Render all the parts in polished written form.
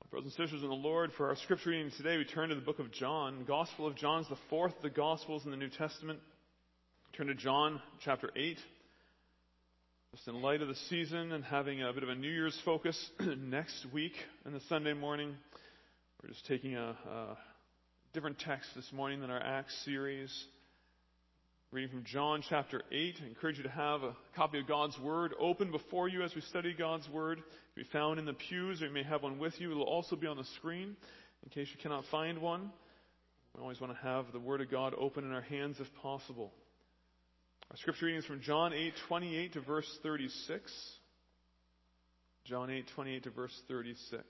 Brothers and sisters in the Lord, for our scripture reading today, we turn to the book of John. The Gospel of John is the fourth of the Gospels in the New Testament. Turn to John chapter 8. Just in light of the season and having a bit of a New Year's focus next week and the Sunday morning, we're just taking a different text this morning than our Acts series. Reading from John chapter 8. I encourage you to have a copy of God's Word open before you as we study God's Word. It will be found in the pews, or you may have one with you. It will also be on the screen in case you cannot find one. We always want to have the Word of God open in our hands if possible. Our scripture reading is from John 8:28 to verse 36. John 8:28 to verse 36.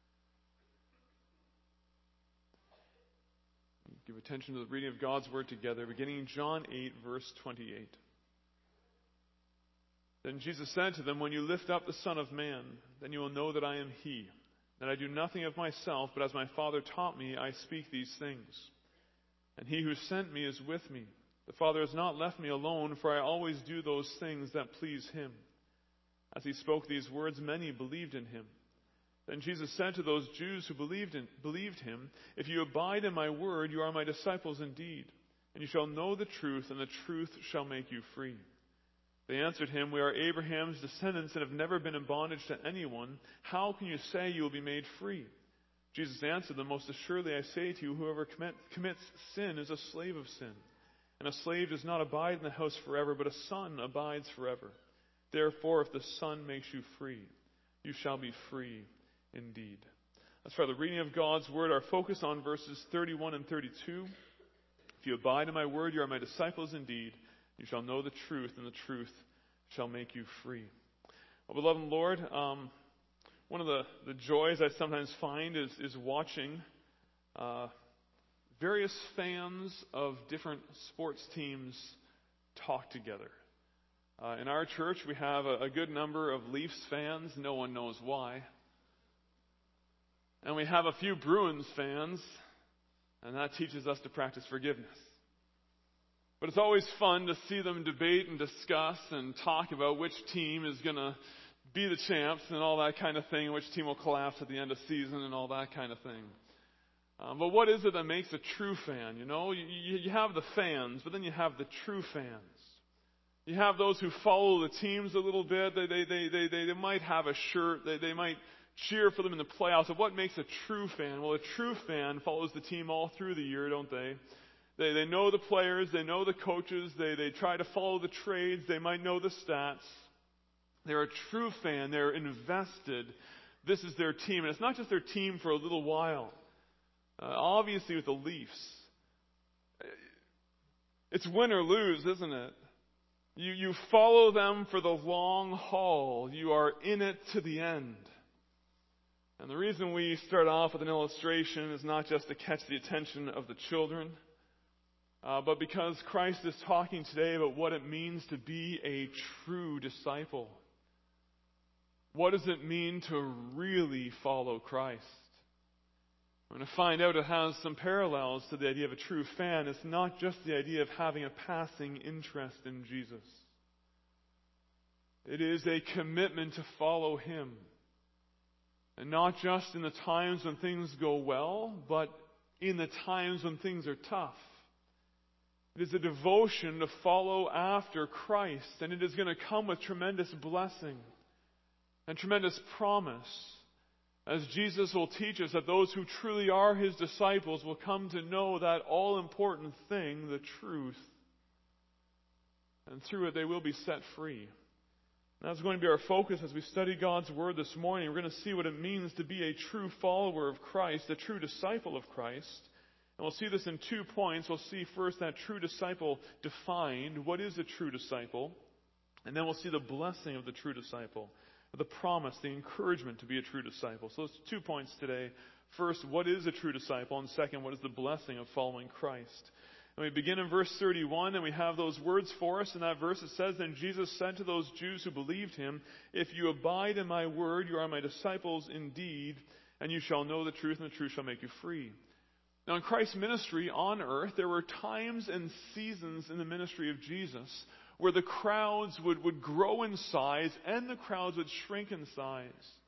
Give attention to the reading of God's Word together, beginning in John 8, verse 28. Then Jesus said to them, "When you lift up the Son of Man, then you will know that I am He, that I do nothing of myself, but as my Father taught me, I speak these things. And He who sent me is with me. The Father has not left me alone, for I always do those things that please Him." As He spoke these words, many believed in Him. Then Jesus said to those Jews who believed Him, "If you abide in my word, you are my disciples indeed, and you shall know the truth, and the truth shall make you free." They answered Him, "We are Abraham's descendants and have never been in bondage to anyone. How can you say you will be made free?" Jesus answered them, "Most assuredly I say to you, whoever commits sin is a slave of sin. And a slave does not abide in the house forever, but a son abides forever. Therefore, if the Son makes you free, you shall be free indeed." As for the reading of God's Word, our focus on verses 31 and 32. "If you abide in my word, you are my disciples indeed. You shall know the truth, and the truth shall make you free." Well, beloved Lord, one of the joys I sometimes find is watching various fans of different sports teams talk together. In our church, we have a good number of Leafs fans. No one knows why. And we have a few Bruins fans, and that teaches us to practice forgiveness. But it's always fun to see them debate and discuss and talk about which team is going to be the champs and all that kind of thing, which team will collapse at the end of season and all that kind of thing. But what is it that makes a true fan? You know, you have the fans, but then you have the true fans. You have those who follow the teams a little bit. They might have a shirt. They might cheer for them in the playoffs. But what makes a true fan? Well, a true fan follows the team all through the year, don't they? They know the players. They know the coaches. They try to follow the trades. They might know the stats. They're a true fan. They're invested. This is their team. And it's not just their team for a little while. Obviously with the Leafs, it's win or lose, isn't it? You follow them for the long haul. You are in it to the end. And the reason we start off with an illustration is not just to catch the attention of the children, but because Christ is talking today about what it means to be a true disciple. What does it mean to really follow Christ? We're going to find out it has some parallels to the idea of a true fan. It's not just the idea of having a passing interest in Jesus. It is a commitment to follow Him. And not just in the times when things go well, but in the times when things are tough. It is a devotion to follow after Christ, and it is going to come with tremendous blessing and tremendous promise, as Jesus will teach us that those who truly are His disciples will come to know that all-important thing, the truth, and through it they will be set free. That's going to be our focus as we study God's Word this morning. We're going to see what it means to be a true follower of Christ, a true disciple of Christ. And we'll see this in 2 points. We'll see first that true disciple defined. What is a true disciple? And then we'll see the blessing of the true disciple, the promise, the encouragement to be a true disciple. So it's 2 points today. First, what is a true disciple? And second, what is the blessing of following Christ? And we begin in verse 31, and we have those words for us. In that verse it says, "Then Jesus said to those Jews who believed Him, 'If you abide in my word, you are my disciples indeed, and you shall know the truth, and the truth shall make you free.'" Now in Christ's ministry on earth, there were times and seasons in the ministry of Jesus where the crowds would grow in size and the crowds would shrink in size.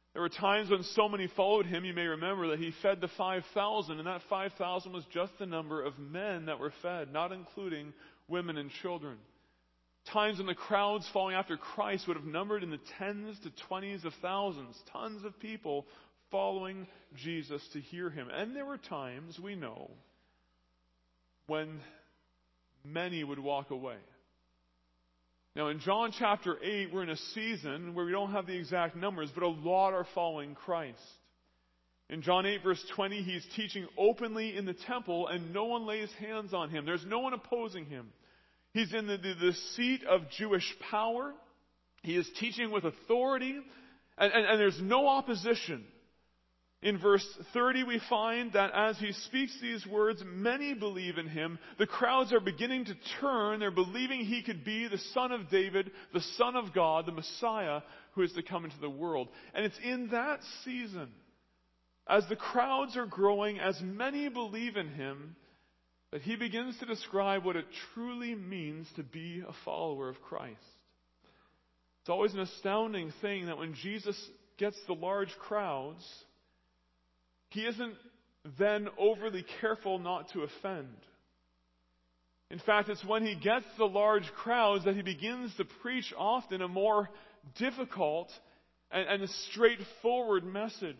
There were times when so many followed him, you may remember, that he fed the 5,000, and that 5,000 was just the number of men that were fed, not including women and children. Times when the crowds following after Christ would have numbered in the tens to 20s of thousands, tons of people following Jesus to hear him. And there were times, we know, when many would walk away. Now in John chapter 8, we're in a season where we don't have the exact numbers, but a lot are following Christ. In John 8 verse 20, he's teaching openly in the temple and no one lays hands on him. There's no one opposing him. He's in the seat of Jewish power. He is teaching with authority, and there's no opposition. In verse 30, we find that as he speaks these words, many believe in him. The crowds are beginning to turn. They're believing he could be the Son of David, the Son of God, the Messiah who is to come into the world. And it's in that season, as the crowds are growing, as many believe in him, that he begins to describe what it truly means to be a follower of Christ. It's always an astounding thing that when Jesus gets the large crowds, he isn't then overly careful not to offend. In fact, it's when he gets the large crowds that he begins to preach often a more difficult and a straightforward message.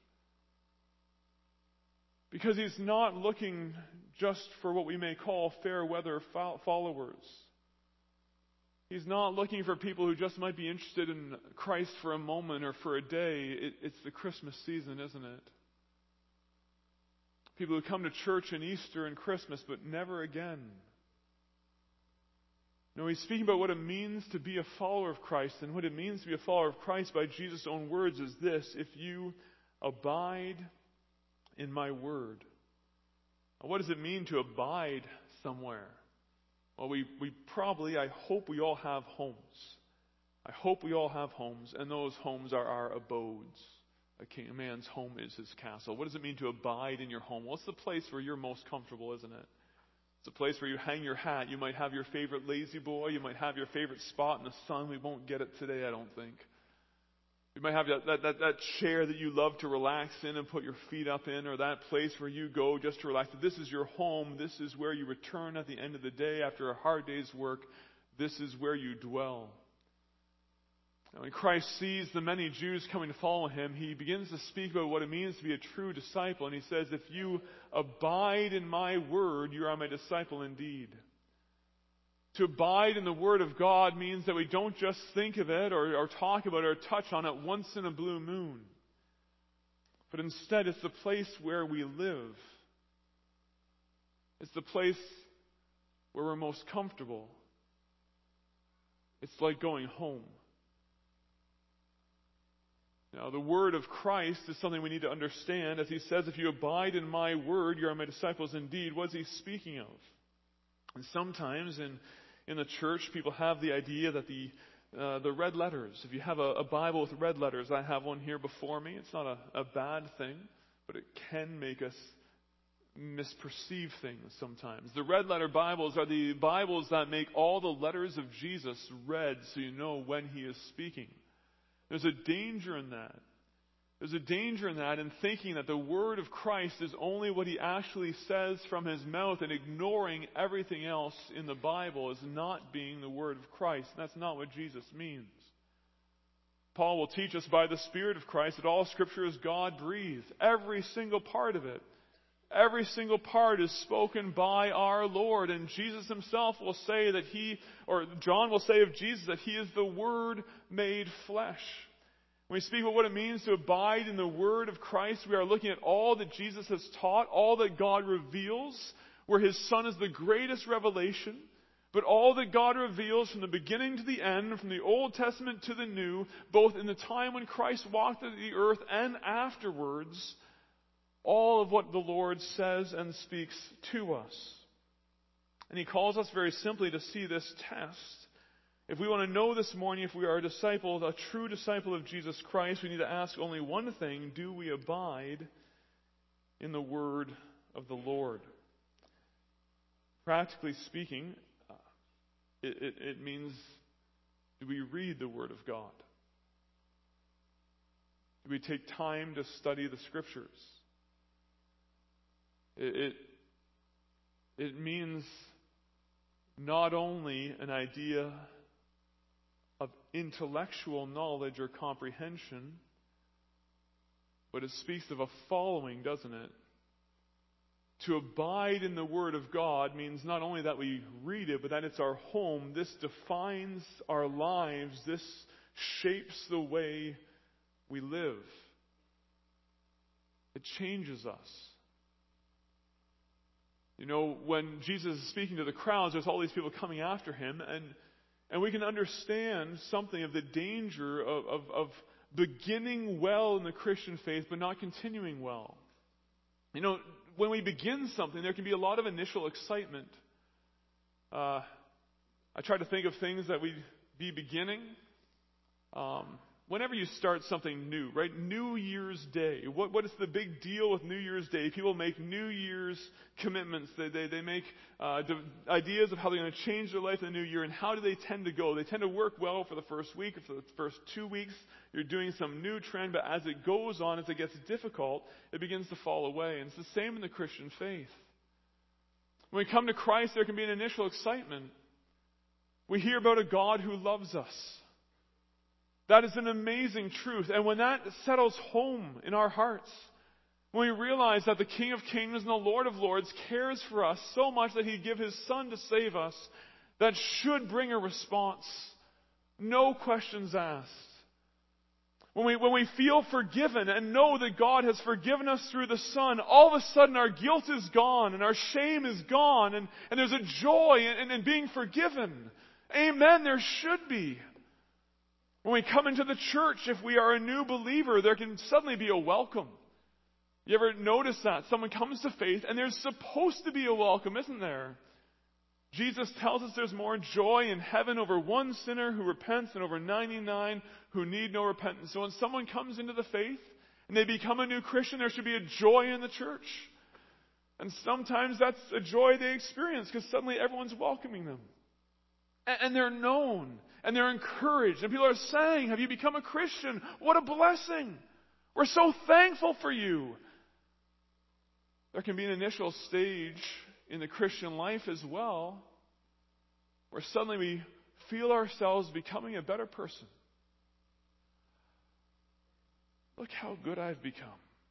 Because he's not looking just for what we may call fair weather followers. He's not looking for people who just might be interested in Christ for a moment or for a day. It's the Christmas season, isn't it? People who come to church in Easter and Christmas, but never again. No, he's speaking about what it means to be a follower of Christ. And what it means to be a follower of Christ by Jesus' own words is this: if you abide in my word. Now, what does it mean to abide somewhere? Well, we probably, I hope we all have homes. I hope we all have homes, and those homes are our abodes. A man's home is his castle. What does it mean to abide in your home? Well, it's the place where you're most comfortable, isn't it? It's a place where you hang your hat. You might have your favorite lazy boy. You might have your favorite spot in the sun. We won't get it today, I don't think. You might have that chair that you love to relax in and put your feet up in, or that place where you go just to relax. This is your home. This is where you return at the end of the day after a hard day's work. This is where you dwell. Now, when Christ sees the many Jews coming to follow him, he begins to speak about what it means to be a true disciple. And he says, if you abide in my word, you are my disciple indeed. To abide in the word of God means that we don't just think of it or talk about it or touch on it once in a blue moon. But instead, it's the place where we live. It's the place where we're most comfortable. It's like going home. Now, the word of Christ is something we need to understand. As he says, if you abide in my word, you are my disciples indeed. What is he speaking of? And sometimes in the church, people have the idea that the red letters, if you have a Bible with red letters, I have one here before me. It's not a bad thing, but it can make us misperceive things sometimes. The red letter Bibles are the Bibles that make all the letters of Jesus red so you know when he is speaking. There's a danger in that. There's a danger in that, in thinking that the word of Christ is only what he actually says from his mouth, and ignoring everything else in the Bible as not being the word of Christ. That's not what Jesus means. Paul will teach us by the Spirit of Christ that all Scripture is God-breathed. Every single part of it. Every single part is spoken by our Lord. And Jesus himself will say that John will say of Jesus that he is the Word made flesh. When we speak about what it means to abide in the Word of Christ, we are looking at all that Jesus has taught, all that God reveals, where his Son is the greatest revelation, but all that God reveals from the beginning to the end, from the Old Testament to the New, both in the time when Christ walked the earth and afterwards, all of what the Lord says and speaks to us. And he calls us very simply to see this test. If we want to know this morning if we are a disciple, a true disciple of Jesus Christ, we need to ask only one thing: do we abide in the word of the Lord? Practically speaking, it means, do we read the word of God? Do we take time to study the Scriptures? It means not only an idea of intellectual knowledge or comprehension, but it speaks of a following, doesn't it? To abide in the Word of God means not only that we read it, but that it's our home. This defines our lives. This shapes the way we live. It changes us. You know, when Jesus is speaking to the crowds, there's all these people coming after him, and we can understand something of the danger of beginning well in the Christian faith, but not continuing well. You know, when we begin something, there can be a lot of initial excitement. I try to think of things that we'd be beginning. Whenever you start something new, right? New Year's Day. What is the big deal with New Year's Day? People make New Year's commitments. They make ideas of how they're going to change their life in the new year. And how do they tend to go? They tend to work well for the first week or for the first 2 weeks. You're doing some new trend, but as it goes on, as it gets difficult, it begins to fall away. And it's the same in the Christian faith. When we come to Christ, there can be an initial excitement. We hear about a God who loves us. That is an amazing truth. And when that settles home in our hearts, when we realize that the King of Kings and the Lord of Lords cares for us so much that He'd give His Son to save us, that should bring a response. No questions asked. When we feel forgiven and know that God has forgiven us through the Son, all of a sudden our guilt is gone and our shame is gone, and there's a joy in being forgiven. Amen, there should be. When we come into the church, if we are a new believer, there can suddenly be a welcome. You ever notice that? Someone comes to faith and there's supposed to be a welcome, isn't there? Jesus tells us there's more joy in heaven over one sinner who repents than over 99 who need no repentance. So when someone comes into the faith and they become a new Christian, there should be a joy in the church. And sometimes that's a joy they experience because suddenly everyone's welcoming them. And they're known. And they're encouraged. And people are saying, have you become a Christian? What a blessing. We're so thankful for you. There can be an initial stage in the Christian life as well, where suddenly we feel ourselves becoming a better person. Look how good I've become.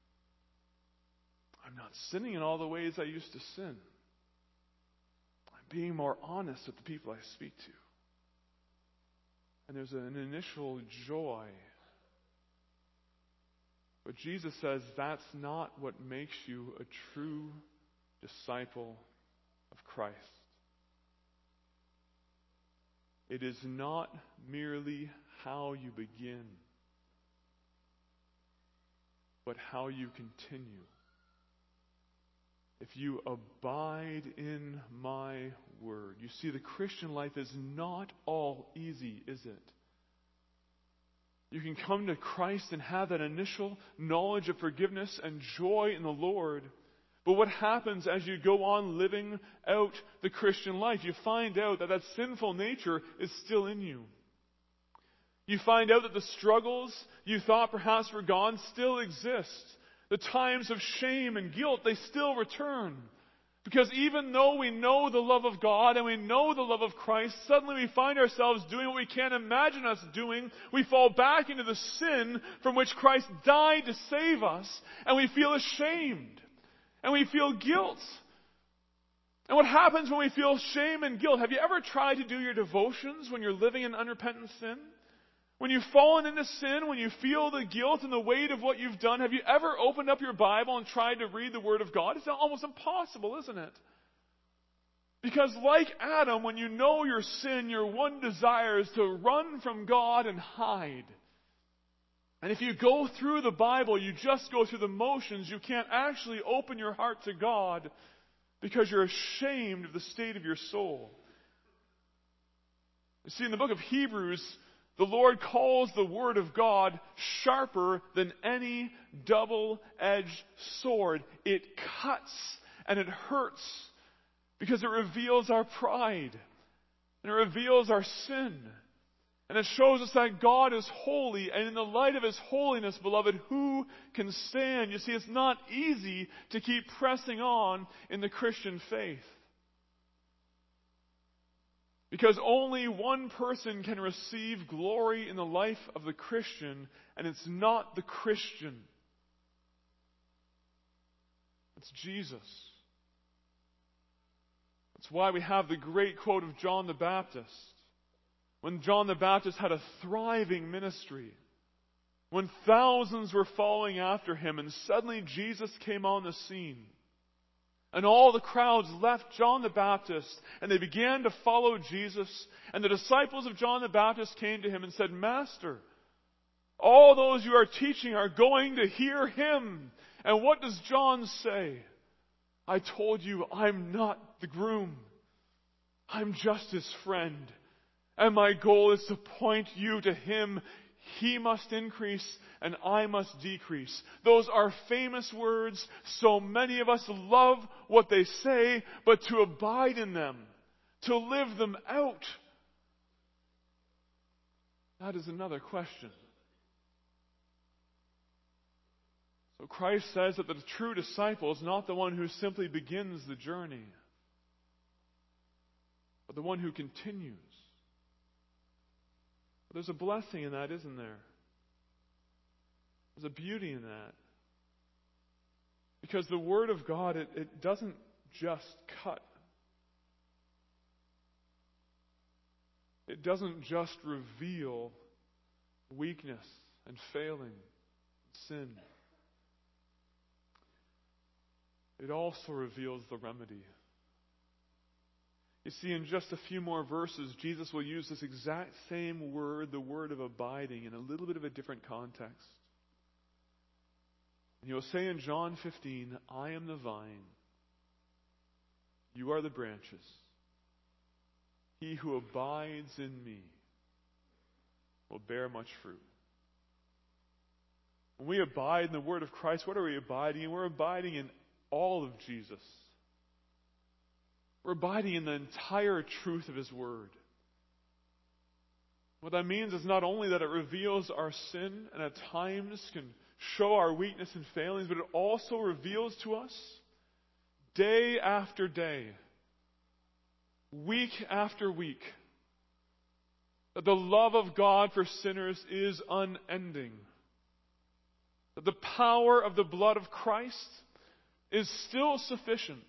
I'm not sinning in all the ways I used to sin. I'm being more honest with the people I speak to. And there's an initial joy. But Jesus says that's not what makes you a true disciple of Christ. It is not merely how you begin, but how you continue. If you abide in my word. You see, the Christian life is not all easy, is it? You can come to Christ and have that initial knowledge of forgiveness and joy in the Lord. But what happens as you go on living out the Christian life? You find out that sinful nature is still in you. You find out that the struggles you thought perhaps were gone still exist. The times of shame and guilt, they still return. Because even though we know the love of God and we know the love of Christ, suddenly we find ourselves doing what we can't imagine us doing. We fall back into the sin from which Christ died to save us, and we feel ashamed. And we feel guilt. And what happens when we feel shame and guilt? Have you ever tried to do your devotions when you're living in unrepentant sin? When you've fallen into sin, when you feel the guilt and the weight of what you've done, have you ever opened up your Bible and tried to read the Word of God? It's almost impossible, isn't it? Because like Adam, when you know your sin, your one desire is to run from God and hide. And if you go through the Bible, you just go through the motions, you can't actually open your heart to God because you're ashamed of the state of your soul. You see, in the book of Hebrews, the Lord calls the Word of God sharper than any double-edged sword. It cuts and it hurts because it reveals our pride and it reveals our sin. And it shows us that God is holy, and in the light of His holiness, beloved, who can stand? You see, it's not easy to keep pressing on in the Christian faith. Because only one person can receive glory in the life of the Christian, and it's not the Christian. It's Jesus. That's why we have the great quote of John the Baptist. When John the Baptist had a thriving ministry, when thousands were following after him, and suddenly Jesus came on the scene, and all the crowds left John the Baptist, and they began to follow Jesus, and the disciples of John the Baptist came to him and said, "Master, all those you are teaching are going to hear him." And what does John say? "I told you, I'm not the groom. I'm just his friend. And my goal is to point you to him. He must increase and I must decrease." Those are famous words. So many of us love what they say, but to abide in them, to live them out, that is another question. So Christ says that the true disciple is not the one who simply begins the journey, but the one who continues. But there's a blessing in that, isn't there? There's a beauty in that. Because the Word of God, it doesn't just cut. It doesn't just reveal weakness and failing, sin. It also reveals the remedy. You see, in just a few more verses, Jesus will use this exact same word, the word of abiding, in a little bit of a different context. And he will say in John 15, "I am the vine, you are the branches. He who abides in me will bear much fruit." When we abide in the word of Christ, what are we abiding in? We're abiding in all of Jesus. We're abiding in the entire truth of His Word. What that means is not only that it reveals our sin and at times can show our weakness and failings, but it also reveals to us day after day, week after week, that the love of God for sinners is unending. That the power of the blood of Christ is still sufficient.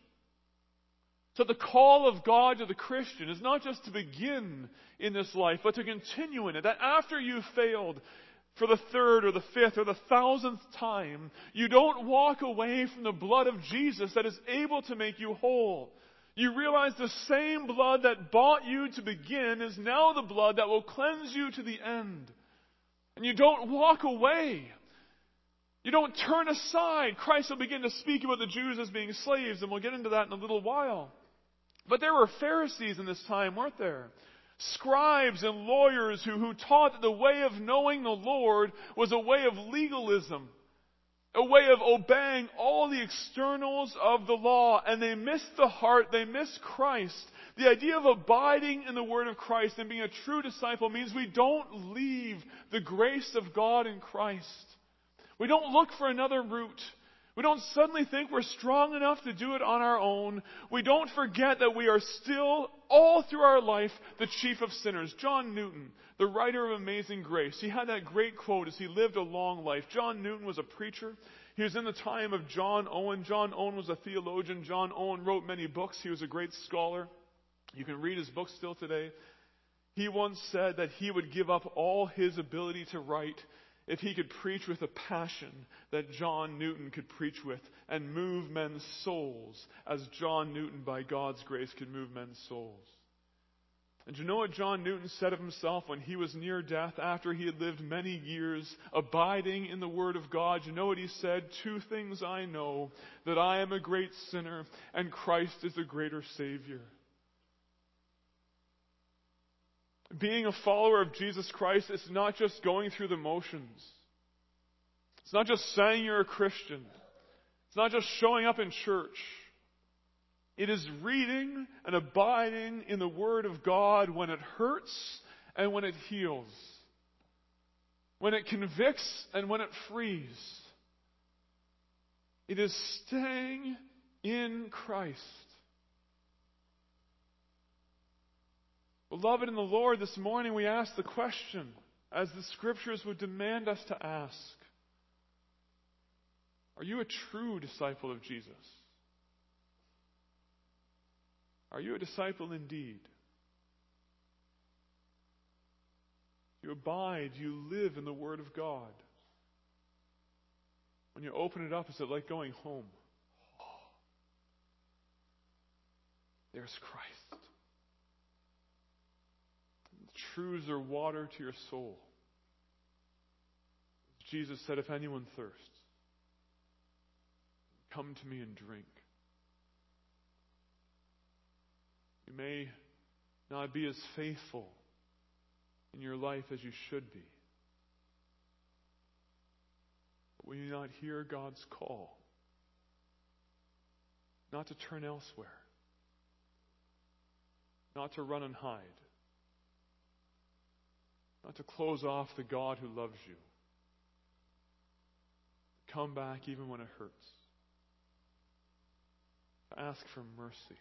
So the call of God to the Christian is not just to begin in this life, but to continue in it. That after you've failed for the third or the fifth or the 1,000th time, you don't walk away from the blood of Jesus that is able to make you whole. You realize the same blood that bought you to begin is now the blood that will cleanse you to the end. And you don't walk away. You don't turn aside. Christ will begin to speak about the Jews as being slaves, and we'll get into that in a little while. But there were Pharisees in this time, weren't there? Scribes and lawyers who taught that the way of knowing the Lord was a way of legalism, a way of obeying all the externals of the law, and they missed the heart, they missed Christ. The idea of abiding in the Word of Christ and being a true disciple means we don't leave the grace of God in Christ. We don't look for another route. We don't suddenly think we're strong enough to do it on our own. We don't forget that we are still, all through our life, the chief of sinners. John Newton, the writer of Amazing Grace, he had that great quote as he lived a long life. John Newton was a preacher. He was in the time of John Owen. John Owen was a theologian. John Owen wrote many books. He was a great scholar. You can read his books still today. He once said that he would give up all his ability to write if he could preach with a passion that John Newton could preach with and move men's souls as John Newton, by God's grace, could move men's souls. And you know what John Newton said of himself when he was near death after he had lived many years abiding in the Word of God? You know what he said? "Two things I know, that I am a great sinner and Christ is a greater Savior." Being a follower of Jesus Christ is not just going through the motions. It's not just saying you're a Christian. It's not just showing up in church. It is reading and abiding in the Word of God when it hurts and when it heals, when it convicts and when it frees. It is staying in Christ. Beloved in the Lord, this morning we ask the question, as the Scriptures would demand us to ask, are you a true disciple of Jesus? Are you a disciple indeed? You abide, you live in the Word of God. When you open it up, is it like going home? Oh, there's Christ. The truths are water to your soul. Jesus said, if anyone thirsts, come to me and drink. You may not be as faithful in your life as you should be. But will you not hear God's call? Not to turn elsewhere. Not to run and hide. Not to close off the God who loves you. To come back even when it hurts. To ask for mercy.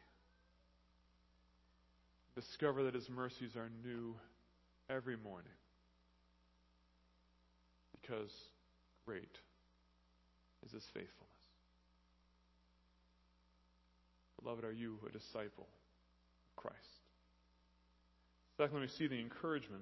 Discover that His mercies are new every morning. Because great is His faithfulness. Beloved, are you a disciple of Christ? Secondly, we see the encouragement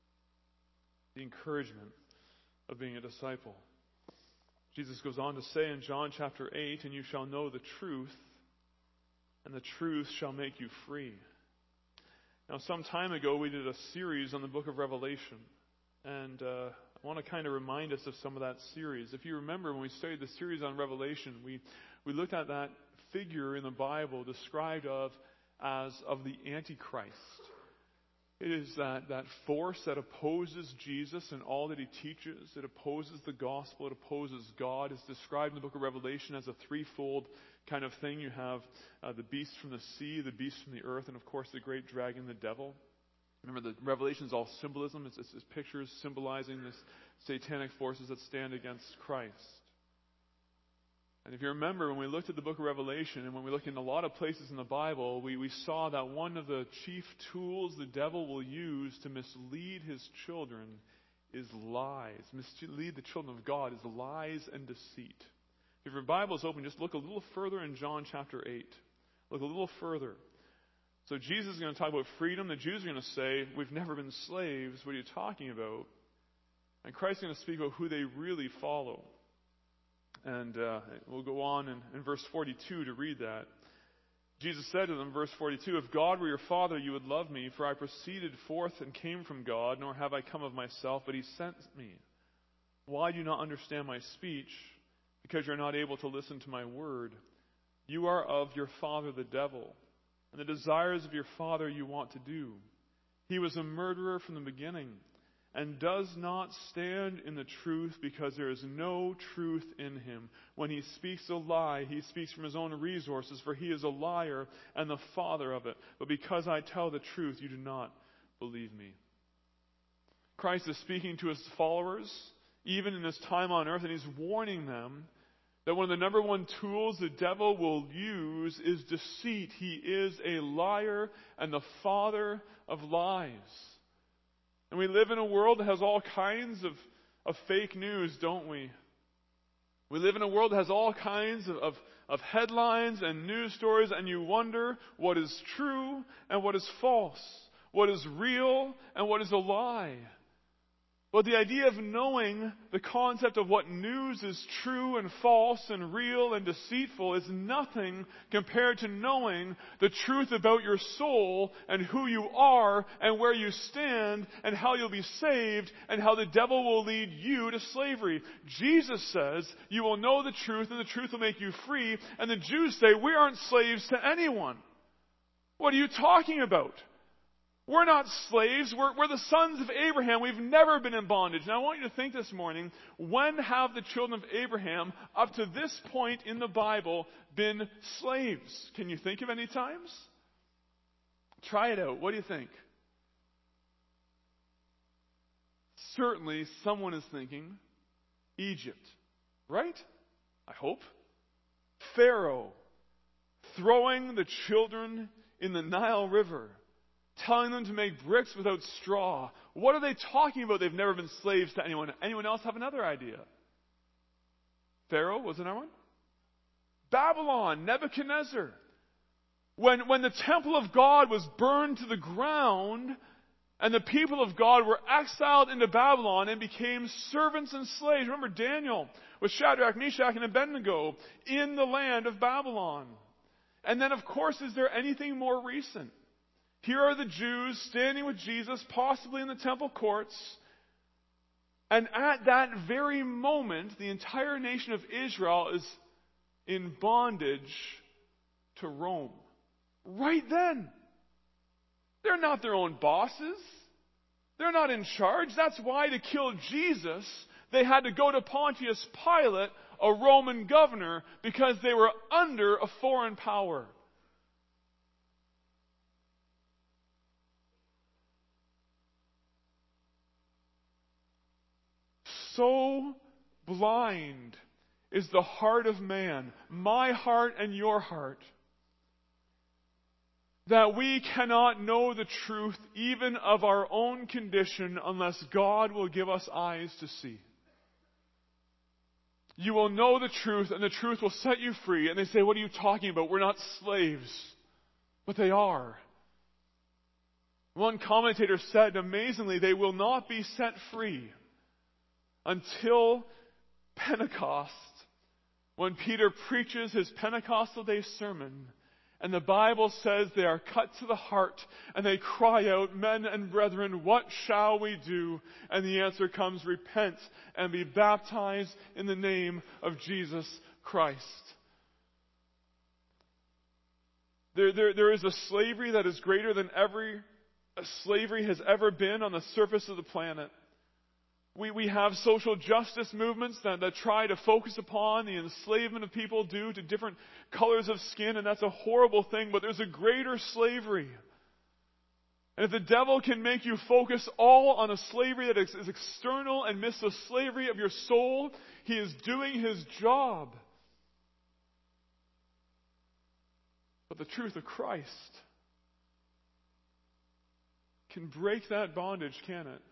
of being a disciple. Jesus goes on to say in John chapter 8, and you shall know the truth, and the truth shall make you free. Now, some time ago, we did a series on the book of Revelation, and I want to kind of remind us of some of that series. If you remember, when we studied the series on Revelation, we looked at that figure in the Bible described as of the Antichrist. It is that force that opposes Jesus and all that He teaches. It opposes the gospel. It opposes God. It's described in the book of Revelation as a threefold kind of thing. You have the beast from the sea, the beast from the earth, and of course the great dragon, the devil. Remember, the Revelation is all symbolism. It's pictures symbolizing this satanic forces that stand against Christ. And if you remember, when we looked at the book of Revelation, and when we looked in a lot of places in the Bible, we saw that one of the chief tools the devil will use to mislead his children is lies. Mislead the children of God is lies and deceit. If your Bible is open, just look a little further in John chapter 8. Look a little further. So Jesus is going to talk about freedom. The Jews are going to say, we've never been slaves. What are you talking about? And Christ is going to speak about who they really follow. And we'll go on in verse 42 to read that. Jesus said to them, verse 42, if God were your Father, you would love me, for I proceeded forth and came from God, nor have I come of myself, but He sent me. Why do you not understand my speech? Because you're not able to listen to my word. You are of your father the devil, and the desires of your father you want to do. He was a murderer from the beginning, and does not stand in the truth, because there is no truth in him. When he speaks a lie, he speaks from his own resources, for he is a liar and the father of it. But because I tell the truth, you do not believe me. Christ is speaking to his followers, even in his time on earth, and he's warning them that one of the number one tools the devil will use is deceit. He is a liar and the father of lies. And we live in a world that has all kinds of fake news, don't we? We live in a world that has all kinds of headlines and news stories, and you wonder what is true and what is false, what is real and what is a lie. But the idea of knowing the concept of what news is true and false and real and deceitful is nothing compared to knowing the truth about your soul and who you are and where you stand and how you'll be saved and how the devil will lead you to slavery. Jesus says you will know the truth and the truth will make you free. And the Jews say we aren't slaves to anyone. What are you talking about? We're not slaves. We're the sons of Abraham. We've never been in bondage. Now I want you to think this morning, when have the children of Abraham, up to this point in the Bible, been slaves? Can you think of any times? Try it out. What do you think? certainly someone is thinking Egypt, right? I hope. Pharaoh throwing the children in the Nile River, telling them to make bricks without straw. What are they talking about? They've never been slaves to anyone. Anyone else have another idea? Pharaoh was another one? Babylon, Nebuchadnezzar. When the temple of God was burned to the ground, and the people of God were exiled into Babylon and became servants and slaves. Remember Daniel with Shadrach, Meshach, and Abednego in the land of Babylon. And then, of course, is there anything more recent? Here are the Jews standing with Jesus, possibly in the temple courts. And at that very moment, the entire nation of Israel is in bondage to Rome. Right then. They're not their own bosses. They're not in charge. That's why to kill Jesus, they had to go to Pontius Pilate, a Roman governor, because they were under a foreign power. So blind is the heart of man, my heart and your heart, that we cannot know the truth even of our own condition unless God will give us eyes to see. You will know the truth and the truth will set you free. And they say, what are you talking about? We're not slaves. But they are. One commentator said, amazingly, they will not be set free until Pentecost, when Peter preaches his Pentecostal Day sermon. And the Bible says they are cut to the heart and they cry out, men and brethren, what shall we do? And the answer comes, repent and be baptized in the name of Jesus Christ. There is a slavery that is greater than every slavery has ever been on the surface of the planet. We have social justice movements that try to focus upon the enslavement of people due to different colors of skin, and that's a horrible thing, but there's a greater slavery. And if the devil can make you focus all on a slavery that is external and miss the slavery of your soul, he is doing his job. But the truth of Christ can break that bondage, can it?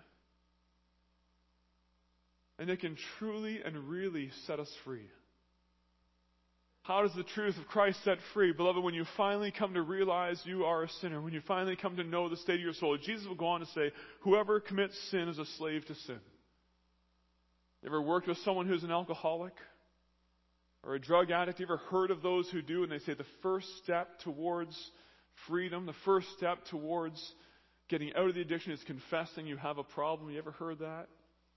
And it can truly and really set us free. How does the truth of Christ set free? Beloved, when you finally come to realize you are a sinner, when you finally come to know the state of your soul, Jesus will go on to say, whoever commits sin is a slave to sin. You ever worked with someone who's an alcoholic or a drug addict? You ever heard of those who do? And they say the first step towards freedom, the first step towards getting out of the addiction is confessing you have a problem. You ever heard that?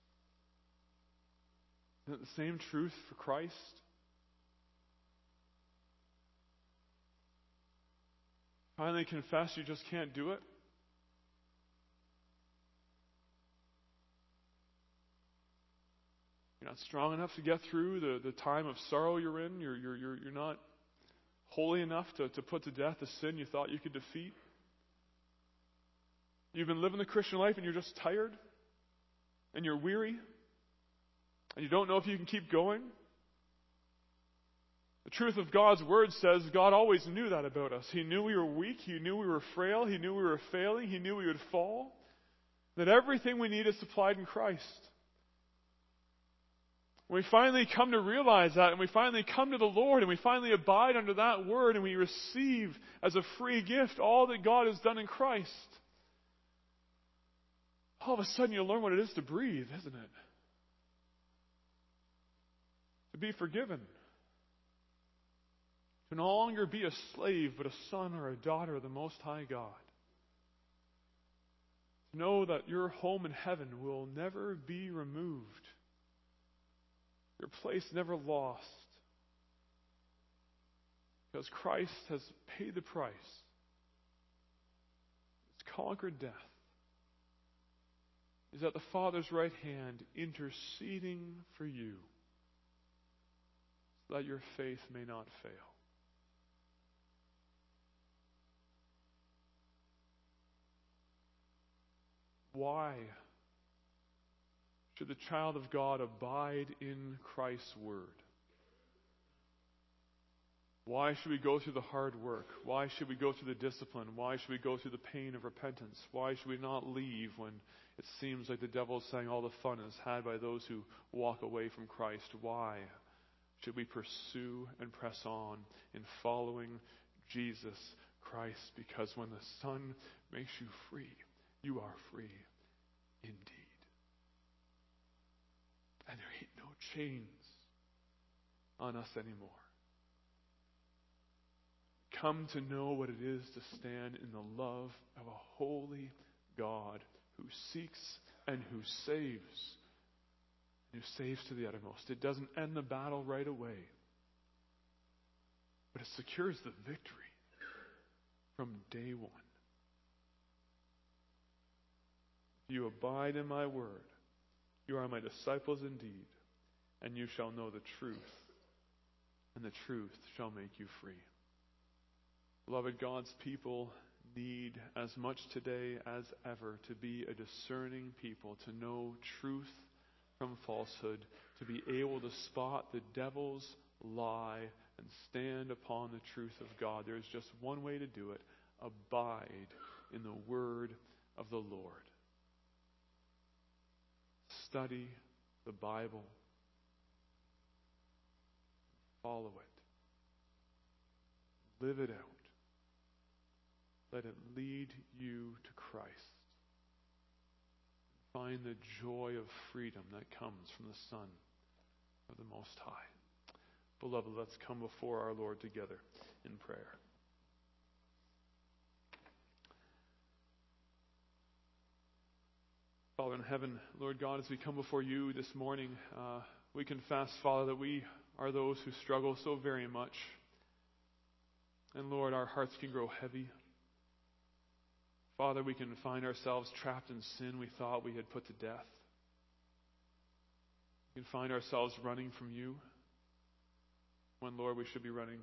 Isn't it the same truth for Christ? Finally confess you just can't do it. You're not strong enough to get through the time of sorrow you're in. You're not holy enough to put to death the sin you thought you could defeat. You've been living the Christian life and you're just tired and you're weary. And you don't know if you can keep going? The truth of God's Word says God always knew that about us. He knew we were weak. He knew we were frail. He knew we were failing. He knew we would fall. That everything we need is supplied in Christ. When we finally come to realize that, and we finally come to the Lord, and we finally abide under that Word, and we receive as a free gift all that God has done in Christ, all of a sudden you'll learn what it is to breathe, isn't it? To be forgiven. To no longer be a slave, but a son or a daughter of the Most High God. To know that your home in heaven will never be removed. Your place never lost. Because Christ has paid the price. He's conquered death. He's at the Father's right hand interceding for you. That your faith may not fail. Why should the child of God abide in Christ's word? Why should we go through the hard work? Why should we go through the discipline? Why should we go through the pain of repentance? Why should we not leave when it seems like the devil is saying all the fun is had by those who walk away from Christ? Why should we pursue and press on in following Jesus Christ? Because when the Son makes you free, you are free indeed. And there ain't no chains on us anymore. Come to know what it is to stand in the love of a holy God who seeks and who saves. And who saves to the uttermost. It doesn't end the battle right away, but it secures the victory from day one. If you abide in my word, you are my disciples indeed, and you shall know the truth, and the truth shall make you free. Beloved, God's people need as much today as ever to be a discerning people, to know truth from falsehood, to be able to spot the devil's lie and stand upon the truth of God. There is just one way to do it: abide in the word of the Lord. Study the Bible. Follow it. Live it out. Let it lead you to Christ. Find the joy of freedom that comes from the Son of the Most High. Beloved, let's come before our Lord together in prayer. Father in heaven, Lord God, as we come before you this morning, we confess, Father, that we are those who struggle so very much. And Lord, our hearts can grow heavy. Father, we can find ourselves trapped in sin we thought we had put to death. We can find ourselves running from you when, Lord, we should be running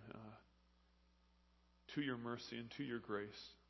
to your mercy and to your grace.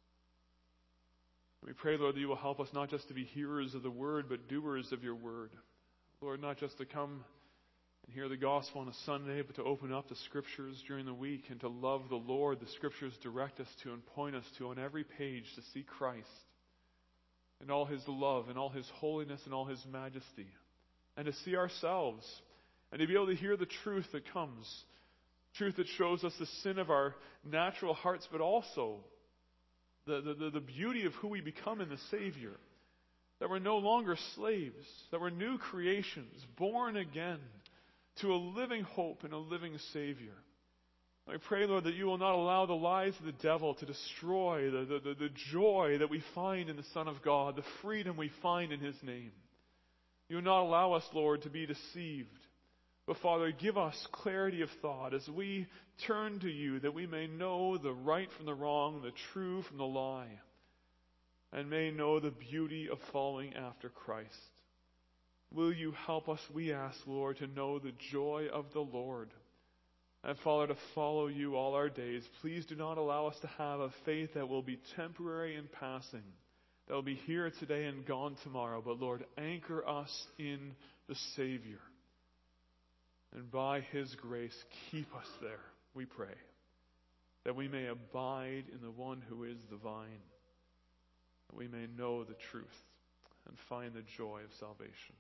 We pray, Lord, that you will help us not just to be hearers of the word, but doers of your word. Lord, not just to come and hear the gospel on a Sunday, but to open up the scriptures during the week and to love the Lord the scriptures direct us to and point us to on every page, to see Christ and all his love and all his holiness and all his majesty, and to see ourselves and to be able to hear the truth that comes, truth that shows us the sin of our natural hearts, but also the beauty of who we become in the Savior, that we're no longer slaves, that we're new creations, born again to a living hope and a living Savior. I pray, Lord, that you will not allow the lies of the devil to destroy the joy that we find in the Son of God, the freedom we find in his name. You will not allow us, Lord, to be deceived. But Father, give us clarity of thought as we turn to you, that we may know the right from the wrong, the true from the lie, and may know the beauty of following after Christ. Will you help us, we ask, Lord, to know the joy of the Lord, and Father, to follow you all our days. Please do not allow us to have a faith that will be temporary and passing, that will be here today and gone tomorrow. But Lord, anchor us in the Savior. And by his grace, keep us there, we pray, that we may abide in the one who is the vine, that we may know the truth and find the joy of salvation.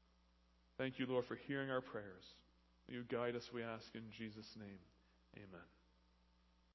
Thank you, Lord, for hearing our prayers. Will you guide us, we ask, in Jesus' name. Amen.